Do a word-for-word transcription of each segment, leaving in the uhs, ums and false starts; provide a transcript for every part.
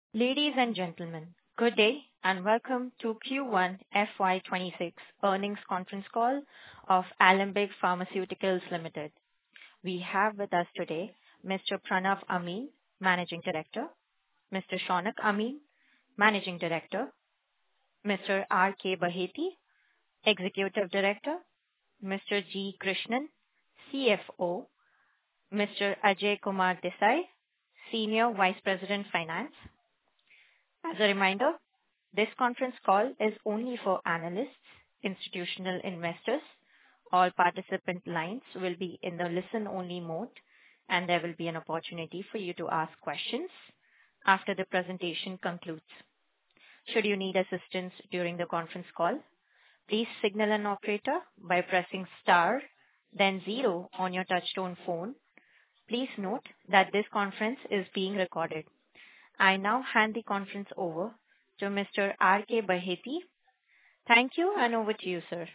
Ladies and gentlemen, good day and welcome to Q one F Y twenty-six earnings conference call of Alembic Pharmaceuticals Limited. We have with us today Mister Pranav Amin, Managing Director, Mister Shaunak Amin, Managing Director, Mister R K Baheti, Executive Director, Mister G. Krishnan, C F O, Mister Ajay Kumar Desai, Senior Vice President Finance. As a reminder, this conference call is only for analysts, institutional investors. All participant lines will be in the listen-only mode, and there will be an opportunity for you to ask questions after the presentation concludes. Should you need assistance during the conference call, please signal an operator by pressing star, then zero on your touchtone phone. Please note that this conference is being recorded. I now hand the conference over to Mister R K Baheti. Thank you, and over to you, sir.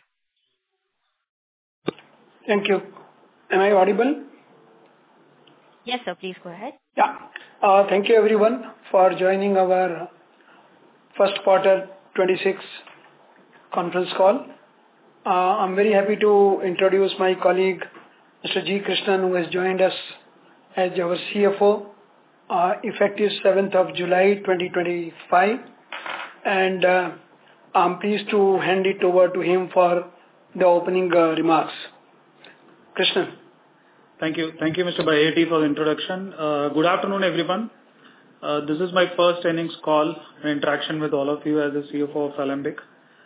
Thank you. Am I audible? Yes, sir. Please go ahead. Yeah. Uh, thank you, everyone, for joining our first quarter twenty-six conference call. Uh, I'm very happy to introduce my colleague, Mister G. Krishnan, who has joined us as our C F O. Uh, effective seventh of July twenty twenty-five, and uh, I'm pleased to hand it over to him for the opening uh, remarks. Krishnan. Thank you. Thank you, Mister Baheti, for the introduction. Uh, good afternoon, everyone. Uh, this is my first earnings call and interaction with all of you as the C F O of Alembic.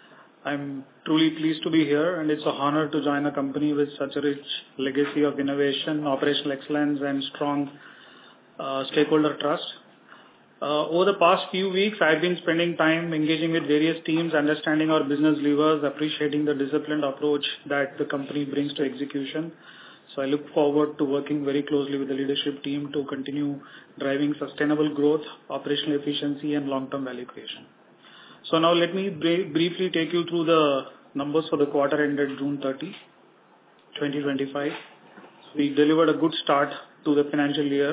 I'm truly pleased to be here, and it's an honor to join a company with such a rich legacy of innovation, operational excellence, and strong Uh, stakeholder trust. Uh, over the past few weeks, I've been spending time engaging with various teams, understanding our business levers, appreciating the disciplined approach that the company brings to execution. So I look forward to working very closely with the leadership team to continue driving sustainable growth, operational efficiency, and long-term value creation. So now let me br- briefly take you through the numbers for the quarter ended June thirtieth, twenty twenty-five. We delivered a good start to the financial year.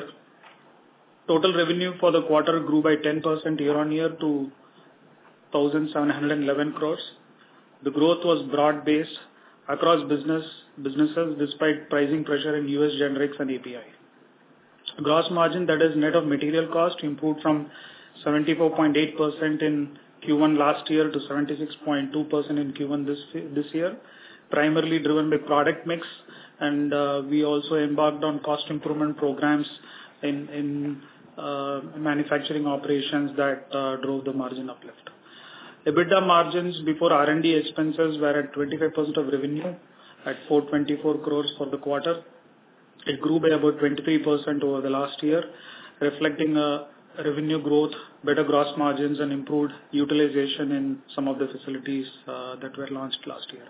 Total revenue for the quarter grew by ten percent year-on-year to one thousand seven hundred eleven crores. The growth was broad-based across business businesses despite pricing pressure in U S generics and A P I. Gross margin, that is net of material cost, improved from seventy-four point eight percent in Q one last year to seventy-six point two percent in Q one this, this year, primarily driven by product mix, and uh, we also embarked on cost improvement programs in, in Uh, manufacturing operations that uh, drove the margin uplift. EBITDA margins before R and D expenses were at twenty-five percent of revenue at four hundred twenty-four crores for the quarter. It grew by about twenty-three percent over the last year, reflecting a revenue growth, better gross margins, and improved utilization in some of the facilities uh, that were launched last year.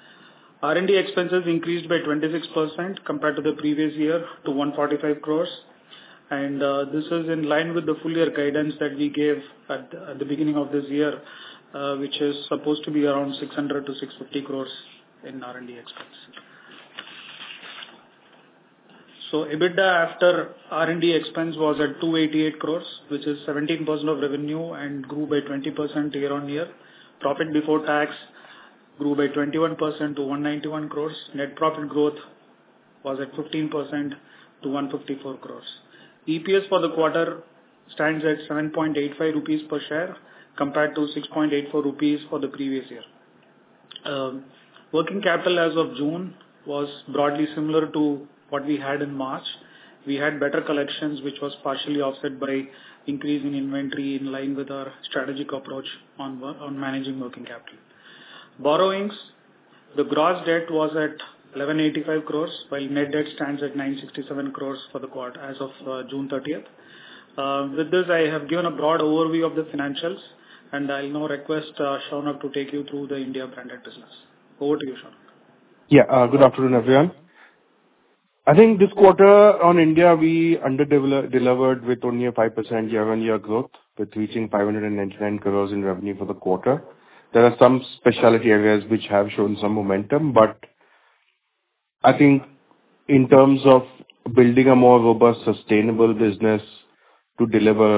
R and D expenses increased by twenty-six percent compared to the previous year to one hundred forty-five crores. And uh, this is in line with the full year guidance that we gave at the, at the beginning of this year, uh, which is supposed to be around six hundred to six hundred fifty crores in R and D expense. So EBITDA after R and D expense was at two hundred eighty-eight crores, which is seventeen percent of revenue and grew by twenty percent year on year. Profit before tax grew by twenty-one percent to one hundred ninety-one crores. Net profit growth was at fifteen percent to one hundred fifty-four crores. E P S for the quarter stands at seven point eight five rupees per share compared to six point eight four rupees for the previous year. Um, working capital as of June was broadly similar to what we had in March. We had better collections, which was partially offset by increase in inventory in line with our strategic approach on, on managing working capital. Borrowings, the gross debt was at eleven eighty-five crores, while net debt stands at nine sixty-seven crores for the quarter as of uh, June thirtieth. Uh, with this, I have given a broad overview of the financials, and I'll now request uh, Shaunak to take you through the India branded business. Over to you, Shaunak. Yeah, uh, good afternoon, everyone. I think this quarter on India, we under-delivered with only a five percent year-on-year growth, with reaching five hundred ninety-nine crores in revenue for the quarter. There are some specialty areas which have shown some momentum, but I think in terms of building a more robust, sustainable business to deliver a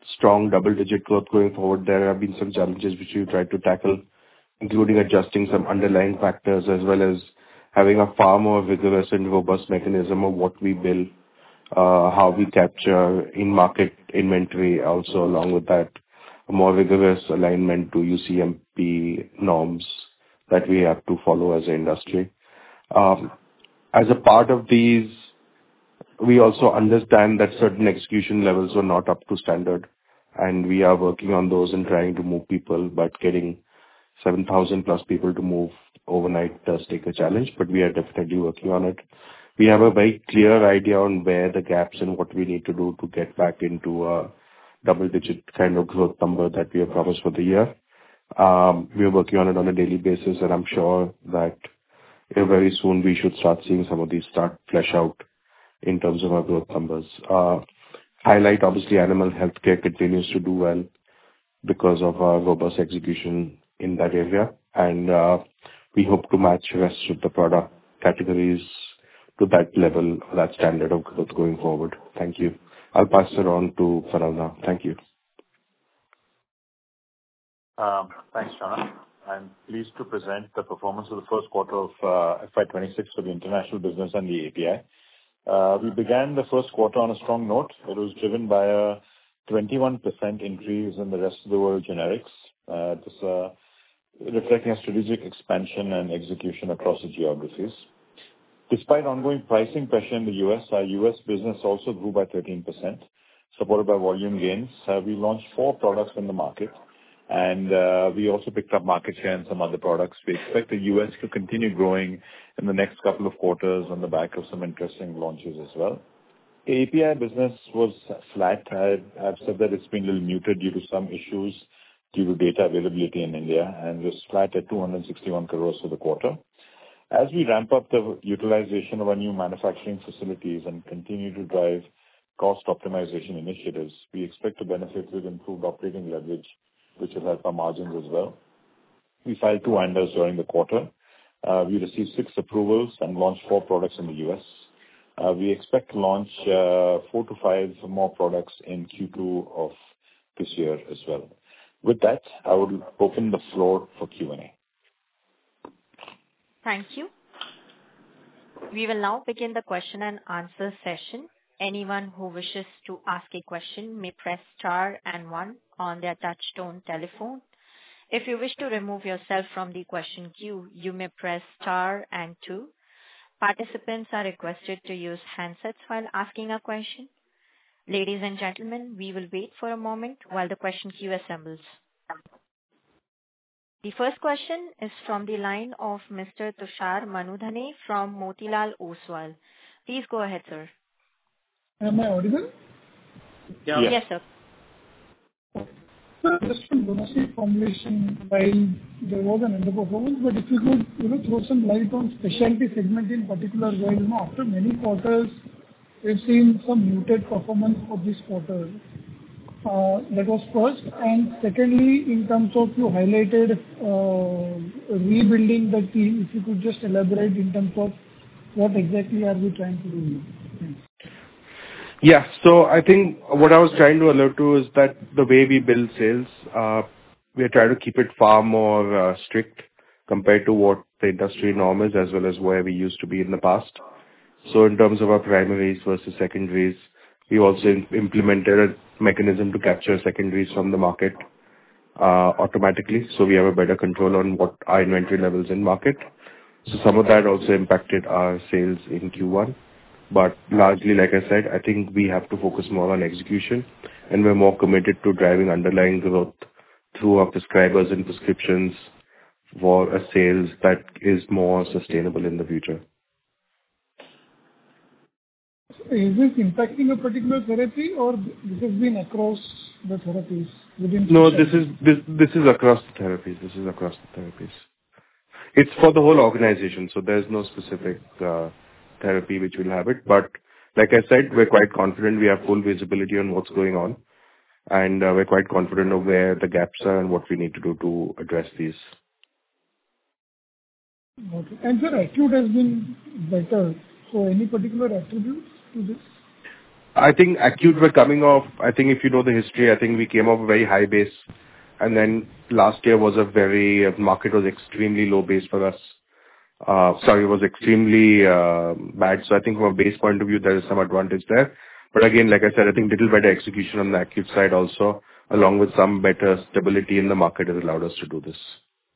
strong double-digit growth going forward. There have been some challenges which we tried to tackle, including adjusting some underlying factors as well as having a far more vigorous and robust mechanism of what we bill, uh, how we capture in-market inventory also along with that, a more rigorous alignment to U C M P norms that we have to follow as an industry. Um, as a part of these, we also understand that certain execution levels were not up to standard, and we are working on those and trying to move people, but getting seven thousand plus people to move overnight does take a challenge, but we are definitely working on it. We have a very clear idea on where the gaps and what we need to do to get back into a double-digit kind of growth number that we have promised for the year. Um, we are working on it on a daily basis, and I'm sure that uh, very soon we should start seeing some of these start flesh out in terms of our growth numbers. Uh, highlight, obviously, animal healthcare continues to do well because of our robust execution in that area, and uh, we hope to match the rest of the product categories to that level, that standard of growth going forward. Thank you. I'll pass it on to Faraz now. Thank you. Um, Thanks, Shana. I'm pleased to present the performance of the first quarter of uh, F Y twenty-six for the international business and the A P I. Uh, we began the first quarter on a strong note. It was driven by a twenty-one percent increase in the rest of the world generics. Uh, this uh, reflecting a strategic expansion and execution across the geographies. Despite ongoing pricing pressure in the U S, our U S business also grew by thirteen percent, supported by volume gains. Uh, we launched four products in the market, and uh, we also picked up market share in some other products. We expect the U S to continue growing in the next couple of quarters on the back of some interesting launches as well. The A P I business was flat. I, I've said that it's been a little muted due to some issues due to data availability in India, and was flat at two hundred sixty-one crores for the quarter. As we ramp up the utilization of our new manufacturing facilities and continue to drive cost optimization initiatives, we expect to benefit with improved operating leverage, which will help our margins as well. We filed two A N D As during the quarter. Uh, we received six approvals and launched four products in the U S. Uh, we expect to launch uh, four to five more products in Q two of this year as well. With that, I would open the floor for Q and A. Thank you. We will now begin the question and answer session. Anyone who wishes to ask a question may press star and one on their touch-tone telephone. If you wish to remove yourself from the question queue, you may press star and two. Participants are requested to use handsets while asking a question. Ladies and gentlemen, we will wait for a moment while the question queue assembles. The first question is from the line of Mister Tushar Manudhane from Motilal Oswal. Please go ahead, sir. Am I audible? Yeah. Yes, yes sir. So just from domestic formulation, while there was an underperformance, but if you could, you know, throw some light on specialty segment in particular, where, you know, after many quarters, we've seen some muted performance for this quarter. Uh, that was first. And secondly, in terms of you highlighted uh, rebuilding the team, if you could just elaborate in terms of what exactly are we trying to do? Thanks. Yeah. So I think what I was trying to allude to is that the way we build sales, uh, we are trying to keep it far more uh, strict compared to what the industry norm is, as well as where we used to be in the past. So in terms of our primaries versus secondaries, we also im- implemented a mechanism to capture secondaries from the market uh, automatically. So we have a better control on what our inventory levels in market. So some of that also impacted our sales in Q one. But largely, like I said, I think we have to focus more on execution, and we're more committed to driving underlying growth through our prescribers and prescriptions for a sales that is more sustainable in the future. Is this impacting a particular therapy, or this has been across the therapies within? No, this is this this is across the therapies. This is across the therapies. It's for the whole organization, so there's no specific uh, therapy which will have it. But like I said, we're quite confident. We have full visibility on what's going on, and uh, we're quite confident of where the gaps are and what we need to do to address these. Okay. And sir, acute has been better. So any particular attributes to this? I think acute were coming off. I think if you know the history, I think we came off a very high base. And then last year was a very, uh, market was extremely low base for us. Uh, sorry, it was extremely uh, bad. So I think from a base point of view, there is some advantage there. But again, like I said, I think little better execution on the acute side also, along with some better stability in the market has allowed us to do this.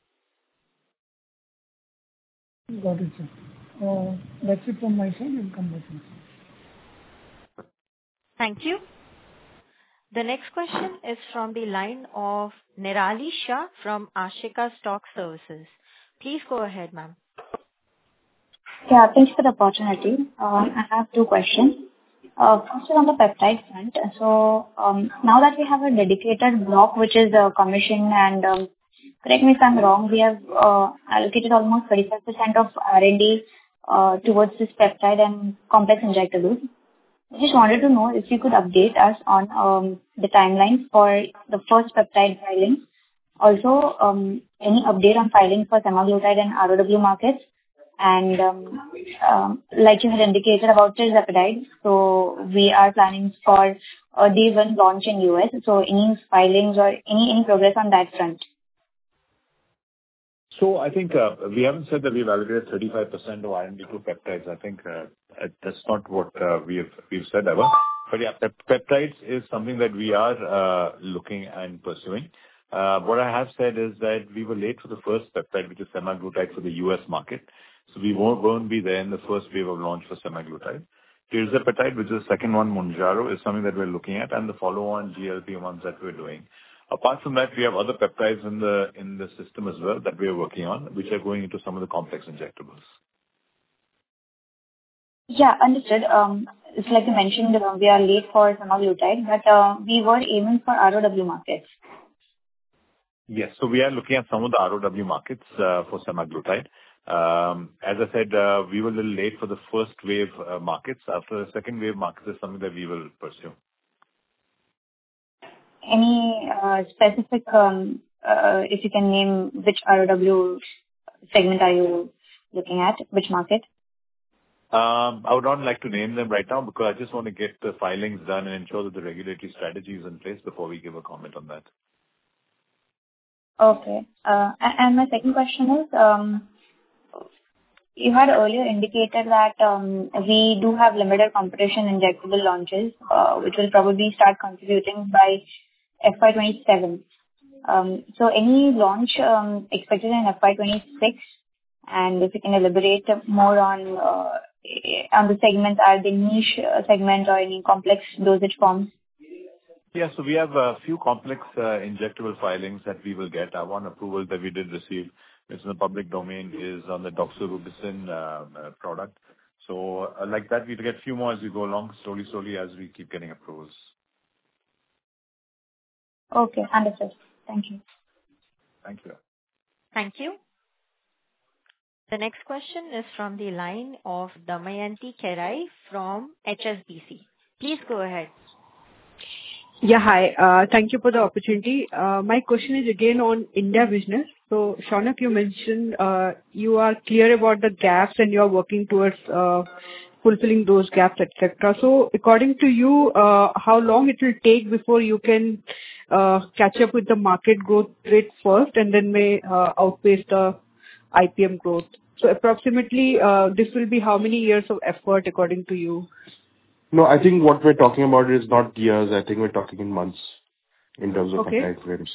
Got it, sir. Uh, That's it from my side. We'll come back next. Thank you. The next question is from the line of Nirali Shah from Ashika Stock Services. Please go ahead, ma'am. Yeah, thanks for the opportunity. Uh, I have two questions. Uh, First is on the peptide front. So, um, now that we have a dedicated block which is uh, commissioned and, um, correct me if I'm wrong, we have uh, allocated almost thirty-five percent of R and D uh, towards this peptide and complex injectables. I just wanted to know if you could update us on um, the timelines for the first peptide filing. Also, um, any update on filing for semaglutide and R O W markets? And um, um, like you had indicated about tirzepatide, so we are planning for a day one launch in U S. So any filings or any any progress on that front? So I think uh, we haven't said that we've allocated thirty-five percent of R and D to peptides. I think uh, that's not what uh, we have we've said ever. But yeah, pep- peptides is something that we are uh, looking and pursuing. Uh, what I have said is that we were late for the first peptide, which is semaglutide for the U S market. So we won't, won't be there in the first wave of launch for semaglutide. Tirzepatide, which is the second one, Mounjaro, is something that we're looking at, and the follow-on G L P ones that we're doing. Apart from that, we have other peptides in the in the system as well that we are working on, which are going into some of the complex injectables. Yeah, understood. Um, It's like you mentioned, uh, we are late for semaglutide, but uh, we were aiming for R O W markets. Yes. So we are looking at some of the R O W markets uh, for semaglutide. Um, As I said, uh, we were a little late for the first wave uh, markets. After the second wave markets is something that we will pursue. Any uh, specific, um, uh, if you can name which R O W segment are you looking at, which market? Um, I would not like to name them right now because I just want to get the filings done and ensure that the regulatory strategy is in place before we give a comment on that. Okay. Uh, a- And my second question is, um, you had earlier indicated that um, we do have limited competition injectable launches, uh, which will probably start contributing by F Y twenty-seven. Um, So any launch um, expected in F Y twenty-six? And if you can elaborate more on uh, on the segments, are they niche uh, segment or any complex dosage forms? Yeah. So we have a few complex uh, injectable filings that we will get. Uh, One approval that we did receive, it's in the public domain, is on the doxorubicin uh, uh, product. So uh, like that, we'll get a few more as we go along, slowly, slowly, as we keep getting approvals. Okay, understood. Thank you. Thank you. Thank you. The next question is from the line of Damayanti Kerai from H S B C. Please go ahead. Yeah, hi. Uh Thank you for the opportunity. Uh My question is again on India business. So, Shaunak, you mentioned uh you are clear about the gaps and you are working towards uh fulfilling those gaps, et cetera. So according to you, uh how long it will take before you can uh catch up with the market growth rate first and then may uh outpace the I P M growth? So approximately, uh this will be how many years of effort according to you? No, I think what we're talking about is not years. I think we're talking in months in terms of Okay. time frames.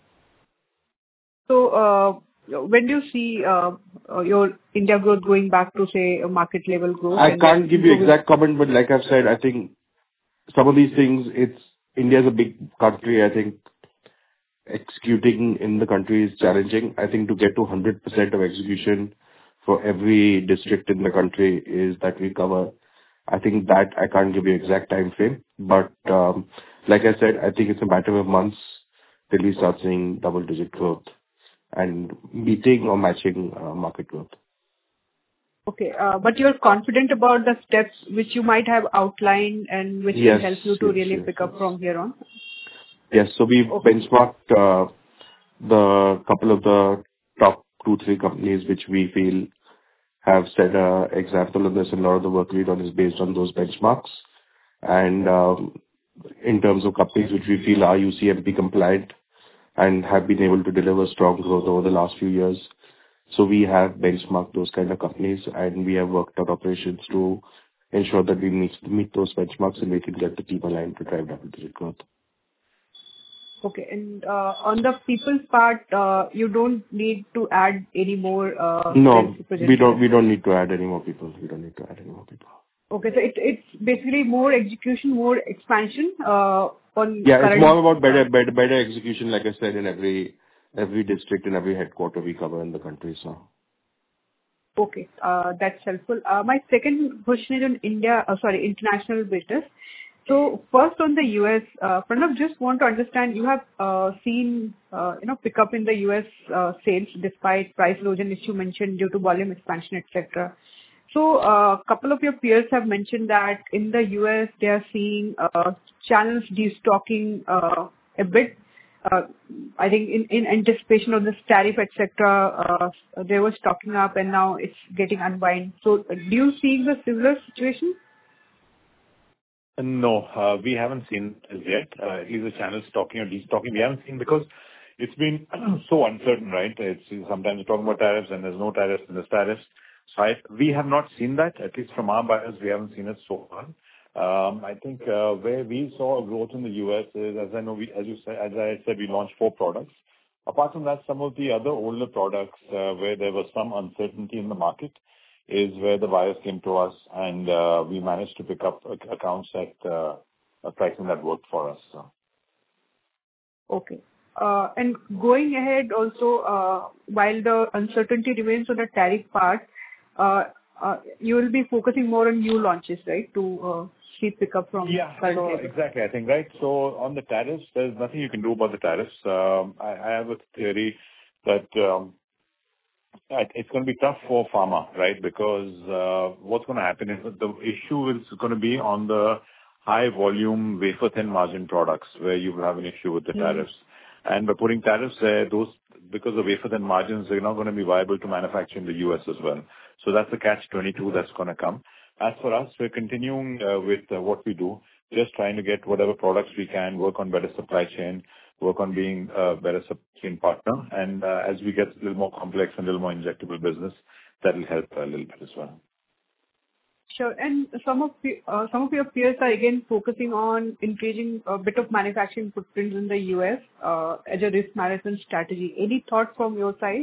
So, uh when do you see uh uh, your India growth going back to, say, a market level growth? I and can't then give you improving? exact comment, but like I've said, I think some of these things, it's India is a big country. I think executing in the country is challenging. I think to get to one hundred percent of execution for every district in the country is that we cover. I think that I can't give you exact time frame, but um, like I said, I think it's a matter of months till we start seeing double-digit growth and meeting or matching uh, market growth. Okay. uh, But you're confident about the steps which you might have outlined and which will Yes, help you to yes, really yes, pick up yes. from here on? Yes, so we've Okay. benchmarked uh, the couple of the top two, three companies which we feel have set an example of this, and a lot of the work we've done is based on those benchmarks. And um, in terms of companies which we feel are U C M P compliant and have been able to deliver strong growth over the last few years. So we have benchmarked those kind of companies, and we have worked out operations to ensure that we meet meet those benchmarks and we can get the team aligned to drive double-digit growth. Okay. And uh, on the people's part, uh, you don't need to add any more uh, No, sales we don't We don't need to add any more people. We don't need to add any more people. Okay. So it- it's basically more execution, more expansion uh, on Yeah, it's current. more about better better, better execution, like I said, in every every district and every headquarter we cover in the country. So Okay. Uh, That's helpful. Uh, My second question is on India, uh, sorry, international business. So first on the U S, uh, Pranav, just want to understand, you have uh, seen, uh, you know, pick up in the U S uh, sales despite price erosion, which you mentioned due to volume expansion, et cetera. So a couple of your peers have mentioned that in the U S, they are seeing uh, channels destocking uh, a bit. Uh, I think in in anticipation of this tariff, et cetera, uh, they were stocking up and now it's getting unwind. So uh, do you see the similar situation? No, uh, we haven't seen as yet. Uh, At least the channel stocking or destocking, we haven't seen because it's been so uncertain, right? It's sometimes you're talking about tariffs and there's no tariffs and there's tariffs. So I, we have not seen that, at least from our buyers, we haven't seen it so far. Um, I think uh, where we saw a growth in the U S is, as I know, we, as you said, as I said, we launched four products. Apart from that, some of the other older products uh, where there was some uncertainty in the market is where the buyers came to us, and uh, we managed to pick up ac- accounts at uh, a pricing that worked for us. So. Okay. Uh, And going ahead also, uh, while the uncertainty remains on the tariff part, uh, uh, you will be focusing more on new launches, right, to uh, see pickup from Yeah, current so levels? exactly, I think, right? So on the tariffs, there's nothing you can do about the tariffs. Um, I, I have a theory that um, I- it's going to be tough for pharma, right? Because uh, what's going to happen is that the issue is going to be on the high volume wafer thin margin products where you will have an issue with the Mm. tariffs. And by putting tariffs there, those, because of wafer thin margins, they're not going to be viable to manufacture in the U S as well. So that's the catch twenty-two that's going to come. As for us, we're continuing uh, with uh, what we do, just trying to get whatever products we can, work on better supply chain, work on being a better supply chain partner. And uh, as we get a little more complex and a little more injectable business, that will help a little bit as well. Sure. And some of the, uh, some of your peers are again focusing on increasing a bit of manufacturing footprint in the U S uh, as a risk management strategy. Any thoughts from your side?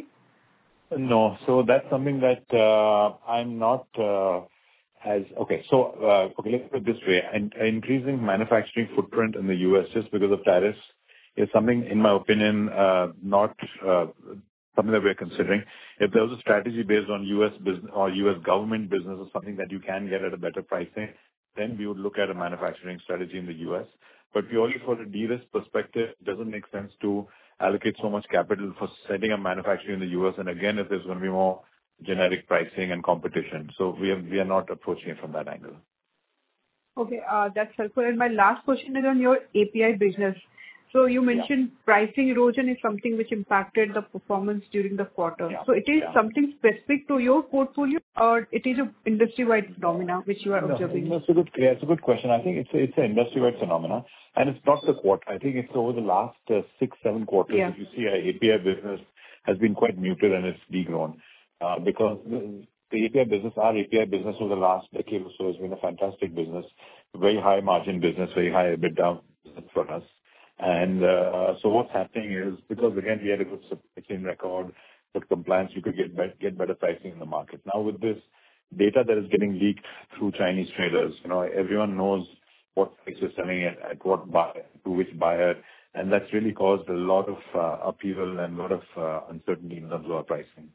No. So that's something that uh, I'm not uh, as okay. So uh, okay, let's put it this way. In- Increasing manufacturing footprint in the U S just because of tariffs is something, in my opinion, uh, not uh, something that we're considering. If there was a strategy based on U S business or U S government business or something that you can get at a better pricing, then we would look at a manufacturing strategy in the U S. But purely for a de-risk perspective, it doesn't make sense to allocate so much capital for setting up manufacturing in the U S. And again, if there's going to be more generic pricing and competition. So we are, we are not approaching it from that angle. Okay, uh, that's helpful. And my last question is on your A P I business. So you mentioned pricing erosion is something which impacted the performance during the quarter. Yeah. So it is Yeah. something specific to your portfolio, or it is a industry-wide phenomena which you are No, observing? no, it's a good, yeah, it's a good question. I think it's a, it's an industry-wide phenomena, and it's not the quarter. I think it's over the last uh, six, seven quarters. Yeah. If you see, our A P I business has been quite muted and it's degrown uh, because the, the A P I business, our A P I business over the last decade or so has been a fantastic business, very high margin business, very high EBITDA business for us. And uh, so what's happening is because again we had a good supply chain record, good compliance, you could get be- get better pricing in the market. Now with this data that is getting leaked through Chinese traders, you know, everyone knows what price is selling it at what buyer to which buyer, and that's really caused a lot of uh, upheaval and a lot of uh, uncertainty in terms of our pricing.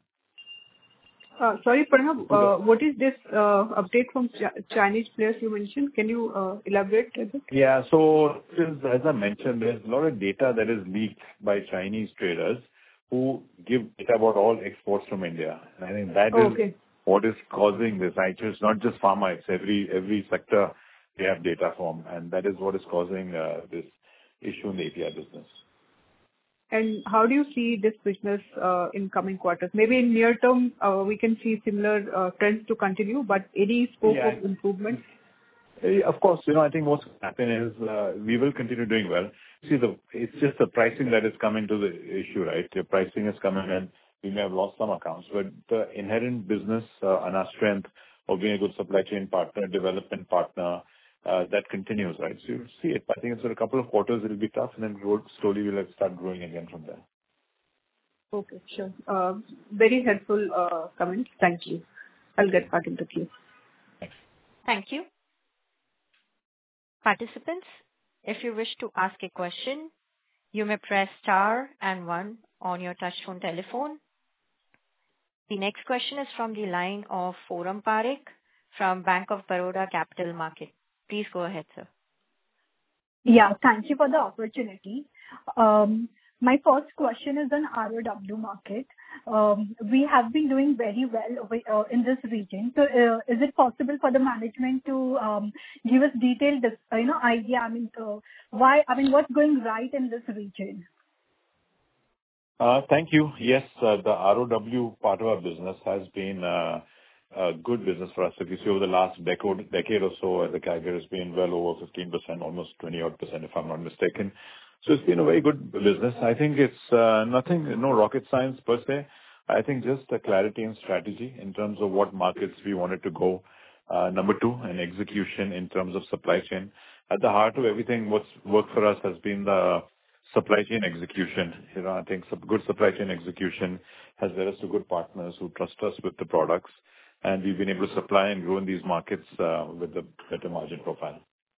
Uh, Sorry, Pranav, uh, what is this uh, update from Ch- Chinese players you mentioned? Can you uh, elaborate a bit? Yeah. So as as I mentioned, there's a lot of data that is leaked by Chinese traders who give data about all exports from India. And I think that Oh, is okay. what is causing this. Actually, it's not just pharma, it's every every sector they have data from, and that is what is causing uh, this issue in the A P I business. And how do you see this business uh, in coming quarters? Maybe in near term, uh, we can see similar uh, trends to continue, but any scope Yeah. of improvement? Eh, Of course, you know, I think what's happening is, uh, we will continue doing well. See, the it's just the pricing that has come into the issue, right? The pricing has come in, and we may have lost some accounts, but the inherent business, uh, and our strength of being a good supply chain partner, development partner, uh, that continues, right? So you'll see it. I think it's in a couple of quarters, it'll be tough, and then grow, slowly we'll like start growing again from there. Okay, sure. Uh, Very helpful uh, comments. Thank you. I'll get back into queue. Thank you. Participants, if you wish to ask a question, you may press star and one on your touchtone telephone. The next question is from the line of Forum Parekh from Bank of Baroda Capital Market. Please go ahead, sir. Yeah, thank you for the opportunity. Um, My first question is on R O W market. Um, We have been doing very well over- uh, in this region. So, uh, is it possible for the management to um, give us detailed, dis- uh, you know, idea, I mean, uh, why, I mean, what's going right in this region? Uh, Thank you. Yes, uh, the R O W part of our business has been uh, a good business for us. If you see over the last decade decade or so, uh, the C A G R has been well over fifteen percent, almost twenty-odd percent, if I'm not mistaken. So it's been a very good business. I think it's uh, nothing, no rocket science per se. I think just a clarity and strategy in terms of what markets we wanted to go. Uh, Number two, an execution in terms of supply chain. At the heart of everything, what's worked for us has been the supply chain execution. You know, I think some good supply chain execution has led us to good partners who trust us with the products, and we've been able to supply and grow in these markets uh, with a better margin profile.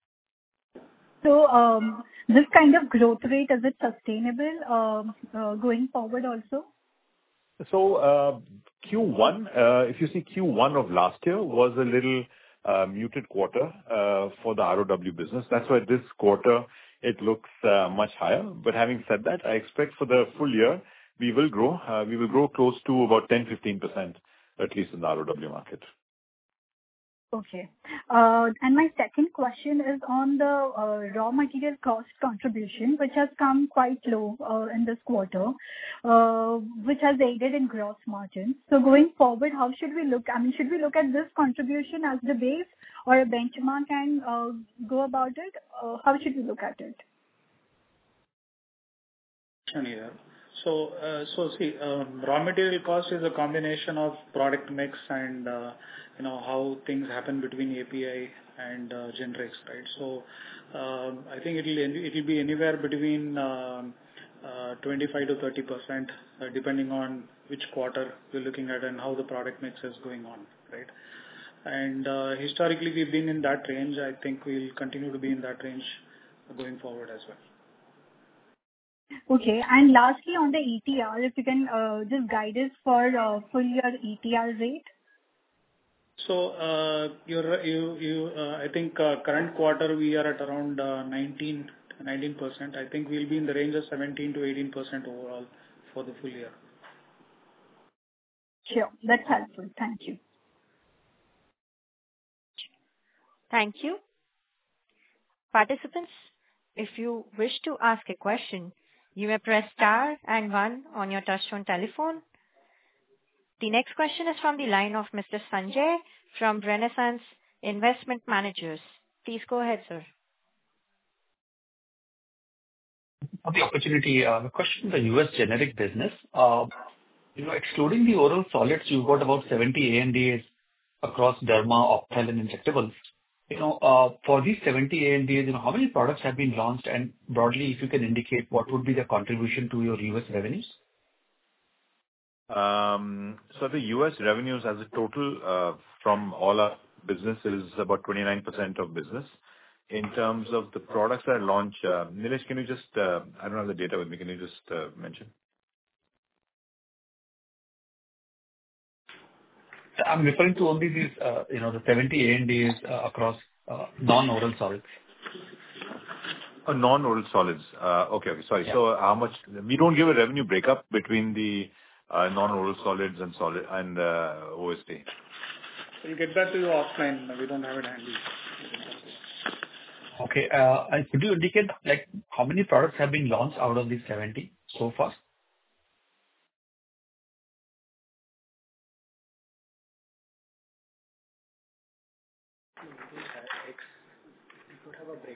So, um, this kind of growth rate, is it sustainable um, uh, going forward also? So, uh Q one, uh if you see Q one of last year was a little uh muted quarter uh for the R O W business. That's why this quarter it looks uh much higher. But having said that, I expect for the full year, we will grow. Uh We will grow close to about ten to fifteen percent, at least in the R O W market. Okay. Uh, And my second question is on the uh, raw material cost contribution, which has come quite low uh, in this quarter, uh, which has aided in gross margins. So going forward, how should we look? I mean, should we look at this contribution as the base or a benchmark and uh, go about it? Uh, How should we look at it? Here. So, uh, so see, um, raw material cost is a combination of product mix and, uh, you know, how things happen between A P I and uh, generics, right? So, um, I think it'll it'll be anywhere between um, uh, twenty-five to thirty percent, uh, depending on which quarter we're looking at and how the product mix is going on, right? And uh, historically, we've been in that range. I think we'll continue to be in that range going forward as well. Okay. And lastly, on the E T R, if you can uh, just guide us for uh, full year E T R rate. So, uh, you're, you, you, uh, I think, uh, current quarter we are at around uh, nineteen percent. I think we'll be in the range of seventeen to eighteen percent overall for the full year. Sure. That's helpful. Thank you. Thank you. Participants, if you wish to ask a question, you may press star and one on your touchtone telephone. The next question is from the line of Mister Sanjay from Renaissance Investment Managers. Please go ahead, sir. For the opportunity, uh, the question on the U S generic business. Uh, you know, excluding the oral solids, you've got about seventy A N D As across derma, ophthalm, and injectables. You know, uh, for these seventy A N D As, you know, how many products have been launched? And broadly, if you can indicate what would be the contribution to your U S revenues? Um, So the U S revenues as a total uh from all our business is about twenty-nine percent of business. In terms of the products that launch, uh, Nilesh, can you just, uh I don't have the data with me. Can you just uh mention? I'm referring to only these, uh, you know, the seventy A N D As uh, across uh, non-oral solids. Oh, non-oral solids. Uh Okay, okay. Sorry. Yeah. So how much... We don't give a revenue breakup between the uh non-oral solids and solid and uh O S D. We'll get back to you offline. We don't have it handy. Okay. uh, And could you indicate, like, how many products have been launched out of these seventy so far?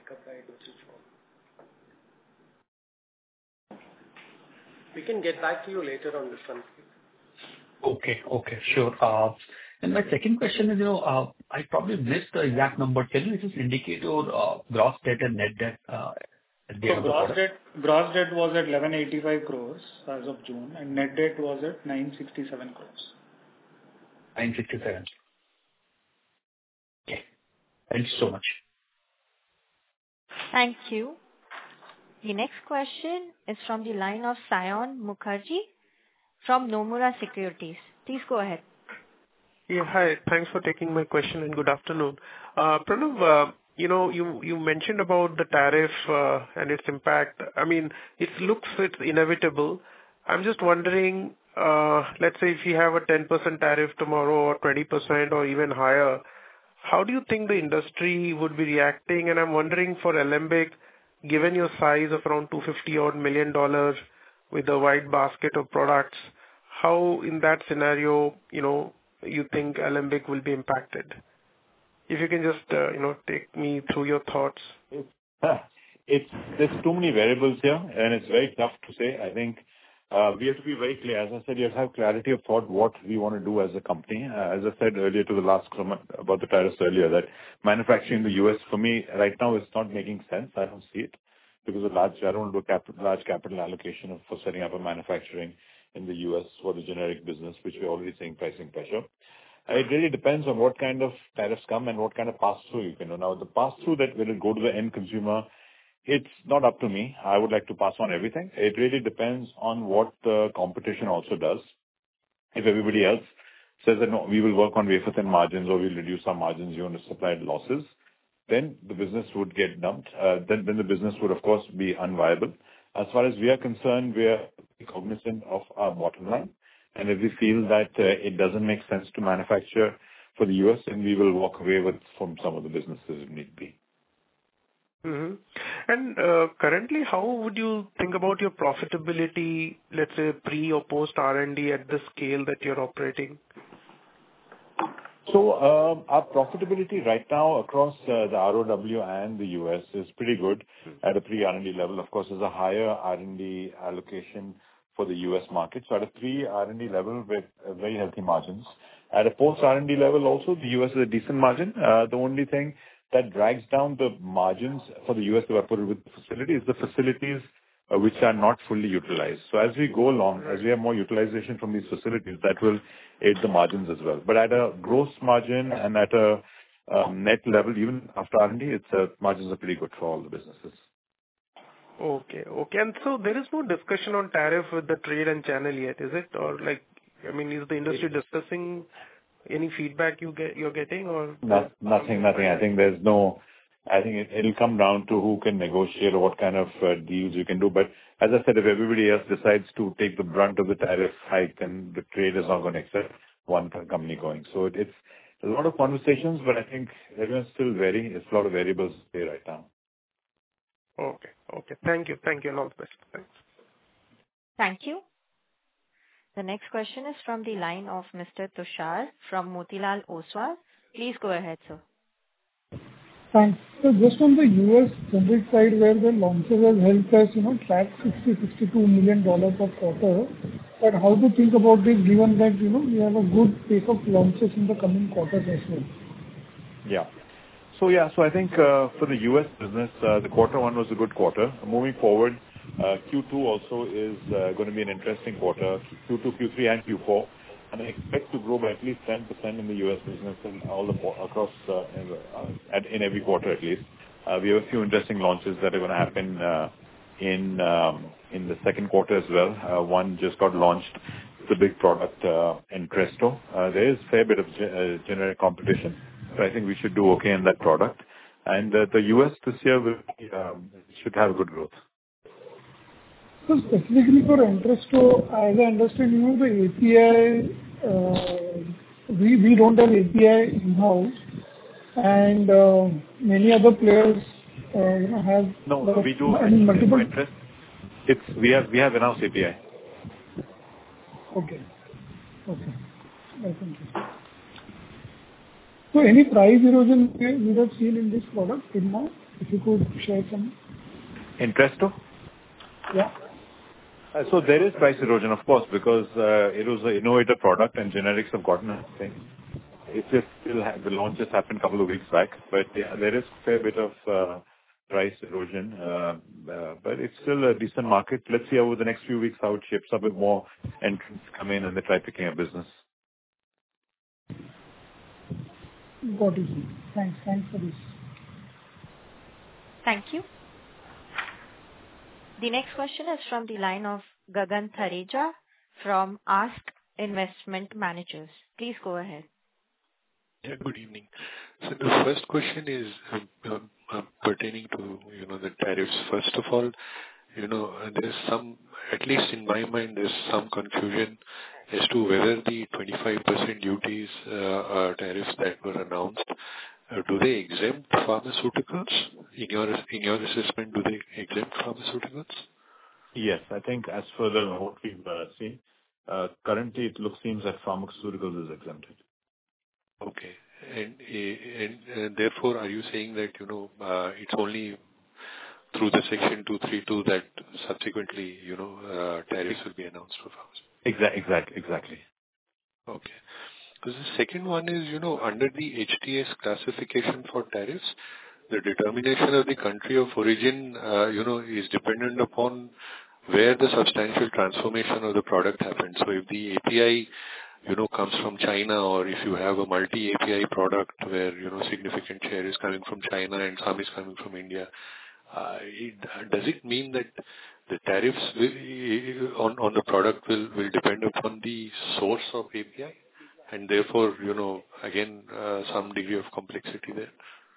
breakup by dosage form. We can get back to you later on this one. Okay. Okay. Sure. Uh, And my second question is, you know, uh, I probably missed the exact number. Can you just indicate your uh, gross debt and net debt uh, at the So end of the gross quarter? debt, gross debt was at eleven eighty-five crores as of June, and net debt was at nine sixty-seven crores. nine sixty-seven. Okay. Thank you so much. Thank you. The next question is from the line of Sayan Mukherjee from Nomura Securities. Please go ahead. Yeah, hi. Thanks for taking my question and good afternoon. Uh, Pranav, uh, you know, you, you mentioned about the tariff uh, and its impact. I mean, it looks it's inevitable. I'm just wondering, uh, let's say if you have a ten percent tariff tomorrow or twenty percent or even higher, how do you think the industry would be reacting? And I'm wondering for Alembic, given your size of around two hundred fifty odd million dollars with a wide basket of products, how in that scenario, you know, you think Alembic will be impacted? If you can just, uh, you know, take me through your thoughts. It's, it's there's too many variables here, and it's very tough to say. I think uh, we have to be very clear. As I said, you have to have clarity of thought what we want to do as a company. Uh, as I said earlier to the last comment about the tariffs earlier, that manufacturing in the U S for me right now is not making sense. I don't see it because of large. I don't do a cap, large capital allocation of, for setting up a manufacturing in the U S for the generic business, which we're already seeing pricing pressure. It really depends on what kind of tariffs come and what kind of pass-through you can do. Now, the pass-through that will go to the end consumer, it's not up to me. I would like to pass on everything. It really depends on what the competition also does. If everybody else says that, no, we will work on wafer thin margins or we'll reduce our margins, you want to supply losses, then the business would get dumped. Uh, then, then the business would, of course, be unviable. As far as we are concerned, we are cognizant of our bottom line. And if we feel that uh, it doesn't make sense to manufacture for the U S, then we will walk away with from some of the businesses if need be. Mm-hmm. And uh, currently, how would you think about your profitability, let's say pre or post R and D at the scale that you're operating? So um, our profitability right now across uh, the R O W and the U S is pretty good at a pre-R and D level. Of course, there's a higher R and D allocation for the U S market. So at a pre-R and D level with uh, very healthy margins. At a post-R and D level also, the U S is a decent margin. Uh, the only thing that drags down the margins for the U S that are put with the facility is the facilities uh, which are not fully utilized. So as we go along, as we have more utilization from these facilities, that will aid the margins as well. But at a gross margin and at a um, net level, even after R and D, it's uh, margins are pretty good for all the businesses. Okay. Okay. And so there is no discussion on tariff with the trade and channel yet, is it? Or like, I mean, is the industry discussing any feedback you get, you're getting or? No, nothing, nothing. I think there's no, I think it, it'll come down to who can negotiate or what kind of uh, deals you can do. But as I said, if everybody else decides to take the brunt of the tariff hike, then the trade is not going to accept one company going. So it, it's a lot of conversations, but I think everyone's still very, it's a lot of variables there right now. Okay. Okay. Thank you. Thank you and all the best. Thanks. Thank you. The next question is from the line of Mister Tushar from Motilal Oswal. Please go ahead, sir. Thanks. So just on the U S generic side, where the launches have helped us, you know, track sixty, sixty-two million dollars per quarter. But how to think about this given that, you know, we have a good pace of launches in the coming quarters as well? Yeah. So yeah, so I think uh, for the U S business, uh, the quarter one was a good quarter. Moving forward, uh, Q two also is uh, going to be an interesting quarter, Q two, Q three and Q four. And I expect to grow by at least ten percent in the U S business in all the across uh, in, uh, at, in every quarter at least. Uh, we have a few interesting launches that are going to happen uh, in um, in the second quarter as well. Uh, one just got launched, the big product uh, Entresto. Uh, there is a fair bit of ge- uh, generic competition, but I think we should do okay in that product. And uh, the U S this year will um, should have good growth. So specifically for Entresto, as I understand, you know, the A P I, uh, we, we don't have A P I in-house, and uh, many other players, uh, you know, have... No, uh, we do. I mean, multiple... Interest. It's, we have, we have in-house A P I. Okay. Okay. That's interesting. So any price erosion we have seen in this product till now? If you could share some. Entresto? Yeah. Uh, So there is price erosion, of course, because uh, it was an innovative product and generics have gotten a thing. It just still ha- the launch just happened a couple of weeks back, but yeah, there is a fair bit of uh, price erosion, uh, uh, but it's still a decent market. Let's see over the next few weeks how it shapes up with more entrants come in and they try picking up business. Got it. Thanks. Thanks for this. Thank you. The next question is from the line of Gagan Thareja from Ask Investment Managers. Please go ahead. Yeah, good evening. So the first question is um, um, uh, pertaining to, you know, the tariffs. First of all, you know, uh, there's some, at least in my mind, there's some confusion as to whether the twenty-five percent duties, uh, uh, tariffs that were announced, uh, do they exempt pharmaceuticals? In your, in your assessment, do they exempt pharmaceuticals? Yes, I think as for the what we've uh, seen, uh, currently it looks seems that pharmaceuticals is exempted. Okay. And uh, and uh, therefore, are you saying that, you know, uh, it's only through the Section two thirty-two that subsequently, you know, uh, tariffs will be announced for pharmaceuticals? Exactly, exactly, exactly. Okay. Because the second one is, you know, under the H T S classification for tariffs, the determination of the country of origin, uh, you know, is dependent upon where the substantial transformation of the product happens. So if the A P I, you know, comes from China, or if you have a multi-A P I product where, you know, significant share is coming from China and some is coming from India, uh, it, does it mean that the tariffs will, on, on the product will, will depend upon the source of A P I? And therefore, you know, again, uh, some degree of complexity there.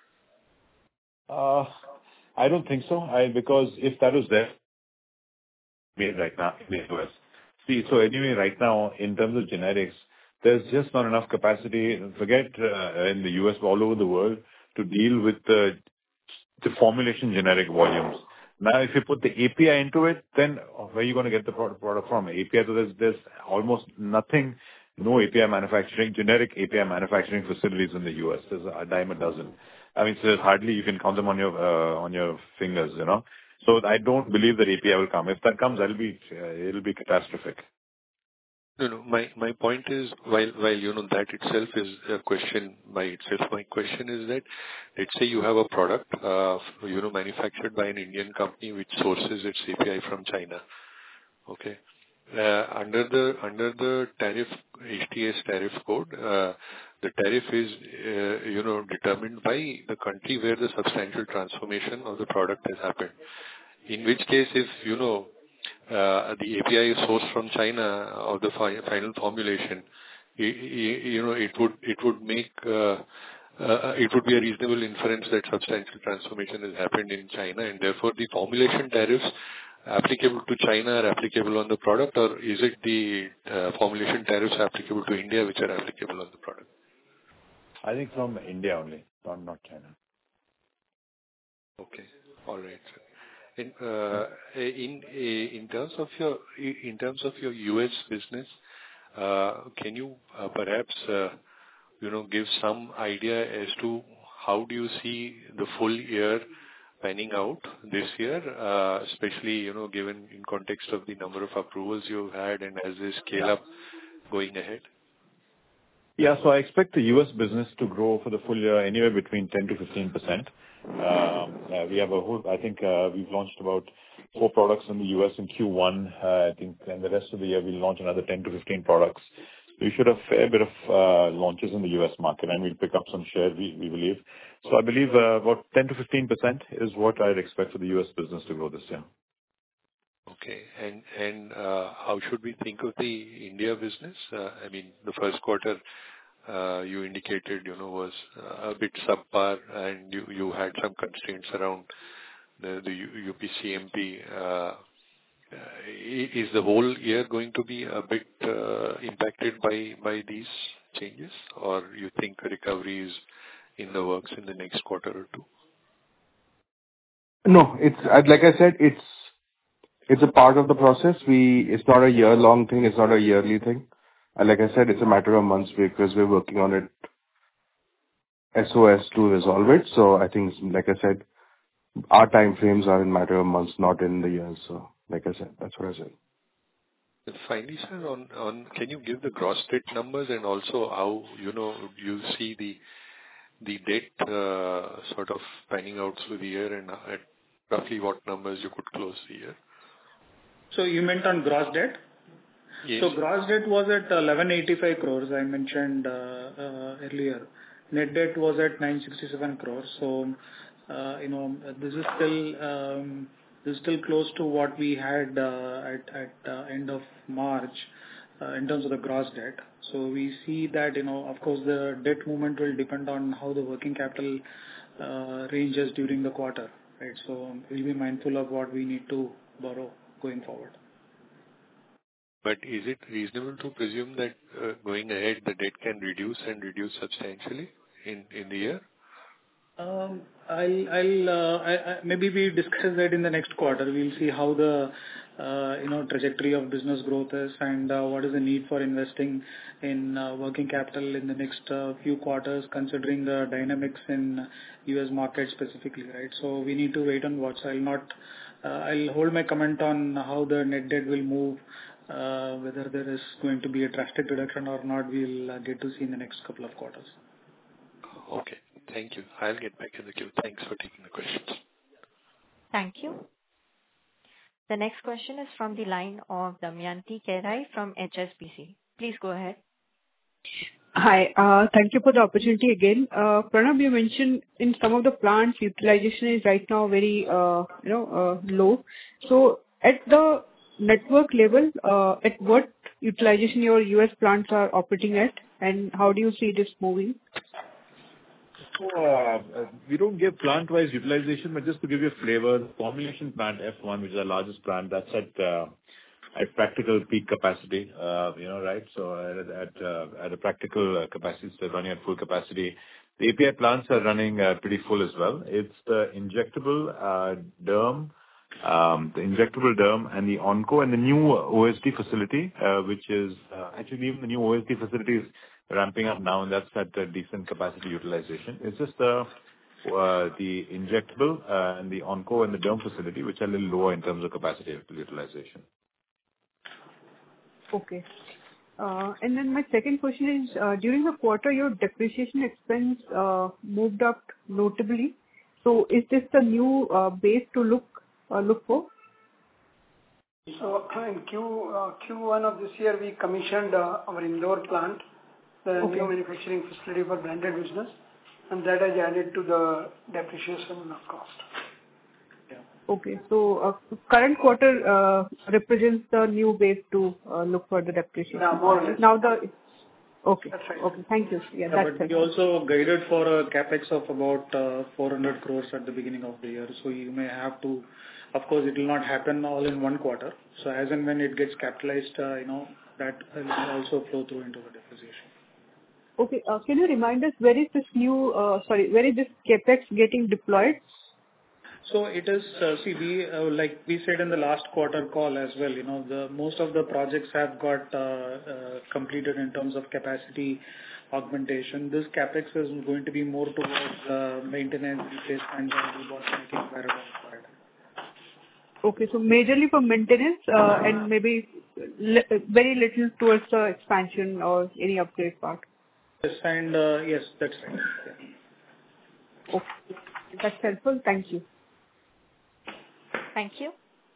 Uh, I don't think so. I because if that was there, made right now in the U S. See, so anyway, right now in terms of generics, there's just not enough capacity. Forget uh, in the U S, all over the world, to deal with the the formulation generic volumes. Now, if you put the A P I into it, then where are you going to get the product, product from? A P I, so there's, there's almost nothing, no A P I manufacturing, generic A P I manufacturing facilities in the U S. There's a dime a dozen. I mean, so there's hardly you can count them on your uh, on your fingers, you know. So I don't believe that A P I will come. If that comes, that'll be uh, it'll be catastrophic. No, no. My my point is, while while you know that itself is a question by itself, my question is that, let's say you have a product, uh, you know, manufactured by an Indian company which sources its A P I from China. Okay. Uh, under the under the tariff H T S tariff code, uh, the tariff is uh, you know determined by the country where the substantial transformation of the product has happened. In which case, if you know uh, the A P I is sourced from China of the fi- final formulation, you, you know it would it would make uh, uh, it would be a reasonable inference that substantial transformation has happened in China, and therefore the formulation tariffs applicable to China are applicable on the product, or is it the uh, formulation tariffs applicable to India which are applicable on the product? I think from India only, not not China. Okay, all right. In uh, in in terms of your in terms of your U S business, uh, can you uh, perhaps uh, you know give some idea as to how do you see the full year panning out this year, uh, especially, you know, given in context of the number of approvals you've had and as they scale up going ahead? Yeah, so I expect the U S business to grow for the full year anywhere between ten to fifteen percent. Um, uh, we have a whole, I think uh, we've launched about four products in the U S in Q one. Uh, I think and the rest of the year we'll launch another ten to fifteen products. We should have a fair bit of uh, launches in the U S market, and we'll pick up some share, we, we believe. So I believe uh, about ten to fifteen percent is what I'd expect for the U S business to grow this year. Okay. And and uh, how should we think of the India business? Uh, I mean, the first quarter uh, you indicated, you know, was uh, a bit subpar, and you you had some constraints around the the U P C M P. Uh, Is the whole year going to be a bit uh, impacted by by these changes, or you think recovery is in the works in the next quarter or two? No, it's like I said, it's it's a part of the process. We It's not a year-long thing. It's not a yearly thing. And like I said, it's a matter of months because we're working on it S O S to resolve it. So I think, like I said, our time frames are in matter of months, not in the years. So, like I said, that's what I said. And finally, sir, on, on can you give the gross debt numbers and also how, you know, you see the the debt uh, sort of panning out through the year and at roughly what numbers you could close the year? So you meant on gross debt? Yes. So gross debt was at eleven eighty-five crores, I mentioned uh, uh, earlier. Net debt was at nine sixty-seven crores. So, uh, you know, this is still um, this is still close to what we had uh, at at uh, end of March uh, in terms of the gross debt. So we see that, you know, of course, the debt movement will depend on how the working capital uh, ranges during the quarter, right? So we'll be mindful of what we need to borrow going forward. But is it reasonable to presume that uh, going ahead, the debt can reduce and reduce substantially in in the year? Um, I'll I'll uh, I, I, maybe we discuss that in the next quarter. We'll see how the uh, you know trajectory of business growth is and uh, what is the need for investing in uh, working capital in the next uh, few quarters, considering the dynamics in U S market specifically, right? So we need to wait and watch. I'll not uh, I'll hold my comment on how the net debt will move. Uh, whether there is going to be a drastic reduction or not, we'll uh, get to see in the next couple of quarters. Okay. Thank you. I'll get back in the queue. Thanks for taking the questions. Thank you. The next question is from the line of Damayanti Kerai from H S B C. Please go ahead. Hi. uh, Thank you for the opportunity again. Uh, Pranav, you mentioned in some of the plants, utilization is right now very uh, you know uh, low. So at the network level, uh, at what utilization your U S plants are operating at, and how do you see this moving? So, uh, we don't give plant-wise utilization, but just to give you a flavor, the formulation plant F one, which is our largest plant, that's at uh, at practical peak capacity, uh, you know, right? So at at, uh, at a practical uh, capacity, so running at full capacity. The A P I plants are running uh, pretty full as well. It's the injectable uh, derm, um, the injectable derm, and the onco, and the new O S D facility, uh, which is uh, actually even the new O S D facility is ramping up now, and that's at a decent capacity utilization. It's just the uh, the injectable uh, and the onco and the derm facility, which are a little lower in terms of capacity utilization. Okay. Uh, And then my second question is, uh, during the quarter, your depreciation expense uh, moved up notably. So is this the new uh, base to look uh, look for? So in Q, uh, Q one of this year, we commissioned uh, our Indore plant, the Okay. new manufacturing facility for branded business, and that has added to the depreciation cost. Okay. So uh, current quarter uh, represents the new base to uh, look for the depreciation. Yeah, more or less. Now the okay. That's right. Okay. Thank you. Yeah, Yeah, that's but we helpful. also guided for a capex of about uh, four hundred crores at the beginning of the year. So you may have to, of course, it will not happen all in one quarter. So as and when it gets capitalized, uh, you know, that will also flow through into the depreciation. Okay. uh, Can you remind us where is this new, uh, sorry, where is this CapEx getting deployed? So it is, uh, see, we, uh, like we said in the last quarter call as well, you know, the most of the projects have got uh, uh, completed in terms of capacity augmentation. This CapEx is going to be more towards uh, maintenance, replacement, and debottlenecking wherever required. Okay. So majorly for maintenance, uh, and maybe li- very little towards the expansion or any upgrade part. Yes, and uh, yes, that's right. Yeah. Okay. That's helpful. Thank you. Thank you.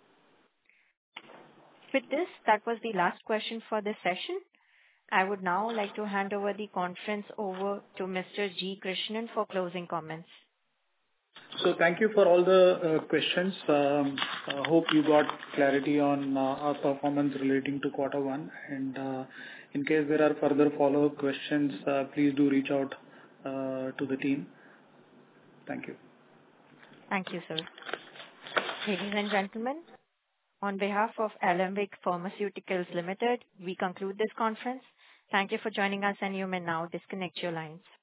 With this, that was the last question for this session. I would now like to hand over the conference over to Mister G. Krishnan for closing comments. So thank you for all the uh, questions. Um, I hope you got clarity on uh, our performance relating to quarter one. And uh, in case there are further follow-up questions, uh, please do reach out uh, to the team. Thank you. Thank you, sir. Ladies and gentlemen, on behalf of Alembic Pharmaceuticals Limited, we conclude this conference. Thank you for joining us, and you may now disconnect your lines.